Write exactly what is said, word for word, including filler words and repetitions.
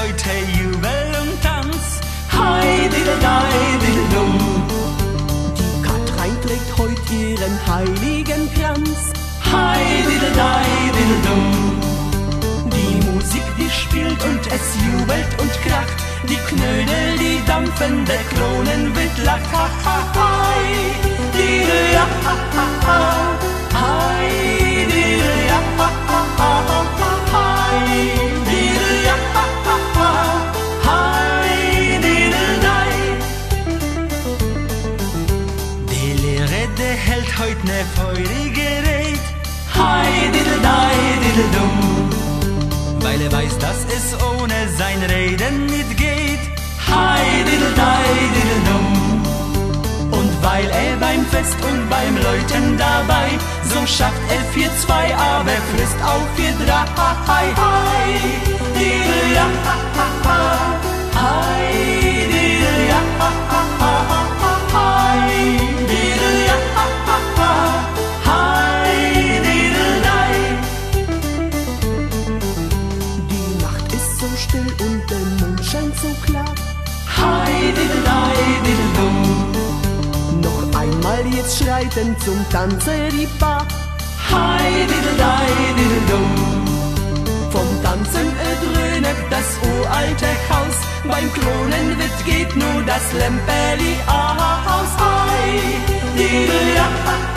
heute Jubel und Tanz. Hei, diddle-dei, diddle-dum. Die Katrein trägt heut ihren heiligen Kranz. Hei, diddle-dei, diddle-dum. Die Musik, die spielt und es jubelt und kracht. Die Knödel, die dampfen, der Kronenwind lacht. Ha, ha, hei, diddle, ja, ha, ha, ha. Hei, diddle, ja, ha, ha, ha. Hei, diddle, ja, ha, ha, ha. Hei, diddle-dei. Die Lehre, der hält heut ne feurige Red. Hei, diddle-dei, diddle-dum. Weil er weiß, dass es ohne sein Reden nicht geht. Hei, diddle-dei, diddle-dum. Und weil er beim Fest und beim Läuten dabei, so schafft er für zwei, aber frisst auch für drei. Hei, hei, diddle, ja, ha, ha, ha. Hei, diddle, ja, ha, ha, ha. Hei, diddle, ja, ha, ha, ha. Hei, diddle-dei. Die Nacht ist so still und der Mond scheint so klar. Hei, diddle-dei, diddle-dum. Noch einmal jetzt schreiten zum Tanze die Paar. Hei, diddle-dei, diddle-dum. Vom Tanzen erdröhnet das uralte Haus. Beim Kronenwirt geht nur das Lämperli aus. Hei, diddle, ja, ha,